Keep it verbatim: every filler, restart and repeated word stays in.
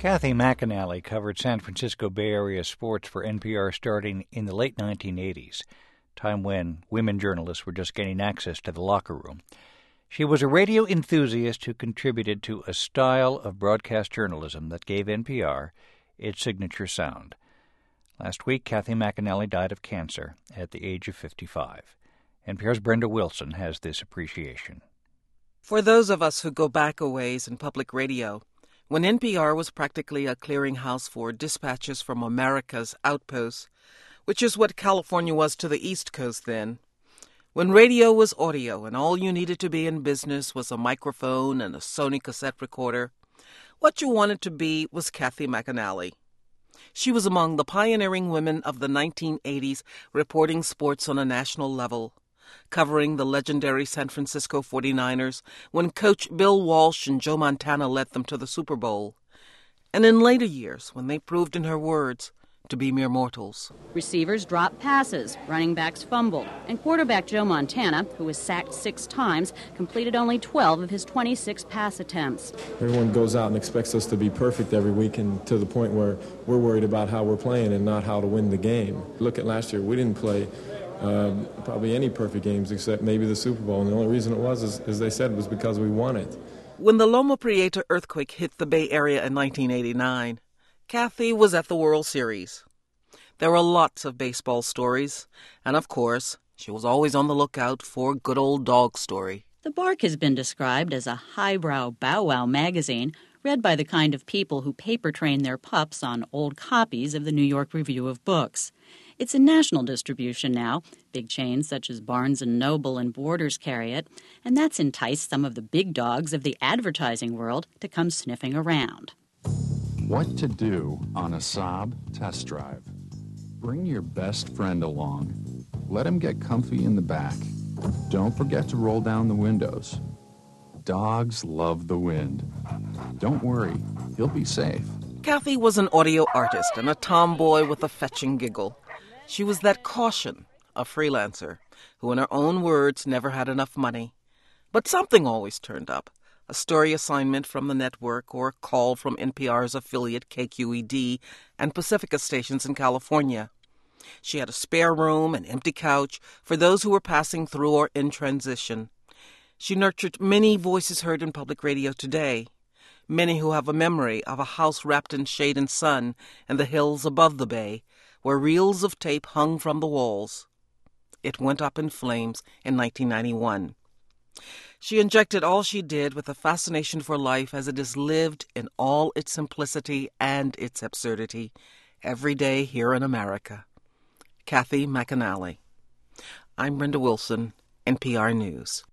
Kathy McAnally covered San Francisco Bay Area sports for N P R starting in the late nineteen eighties, time when women journalists were just gaining access to the locker room. She was a radio enthusiast who contributed to a style of broadcast journalism that gave N P R its signature sound. Last week, Kathy McAnally died of cancer at the age of fifty-five. N P R's Brenda Wilson has this appreciation. For those of us who go back a ways in public radio, when N P R was practically a clearinghouse for dispatches from America's outposts, which is what California was to the East Coast then, when radio was audio and all you needed to be in business was a microphone and a Sony cassette recorder, what you wanted to be was Kathy McAnally. She was among the pioneering women of the nineteen eighties reporting sports on a national level, covering the legendary San Francisco forty-niners when Coach Bill Walsh and Joe Montana led them to the Super Bowl, and in later years when they proved, in her words, to be mere mortals. Receivers dropped passes, running backs fumbled, and quarterback Joe Montana, who was sacked six times, completed only twelve of his twenty-six pass attempts. Everyone goes out and expects us to be perfect every week, and to the point where we're worried about how we're playing and not how to win the game. Look at last year. We didn't play Um, probably any perfect games except maybe the Super Bowl. And the only reason it was, is, as they said, was because we won it. When the Loma Prieta earthquake hit the Bay Area in nineteen eighty-nine, Kathy was at the World Series. There were lots of baseball stories, and of course, she was always on the lookout for a good old dog story. The Bark has been described as a highbrow bow-wow magazine read by the kind of people who paper train their pups on old copies of the New York Review of Books. It's in national distribution now. Big chains such as Barnes and Noble and Borders carry it, and that's enticed some of the big dogs of the advertising world to come sniffing around. What to do on a Saab test drive. Bring your best friend along. Let him get comfy in the back. Don't forget to roll down the windows. Dogs love the wind. Don't worry, he'll be safe. Kathy was an audio artist and a tomboy with a fetching giggle. She was that caution, a freelancer, who in her own words never had enough money. But something always turned up, a story assignment from the network or a call from N P R's affiliate K Q E D and Pacifica stations in California. She had a spare room, an empty couch for those who were passing through or in transition. She nurtured many voices heard in public radio today, many who have a memory of a house wrapped in shade and sun in the hills above the bay, where reels of tape hung from the walls. It went up in flames in nineteen ninety-one. She injected all she did with a fascination for life as it is lived in all its simplicity and its absurdity, every day here in America. Kathy McAnally. I'm Brenda Wilson, N P R News.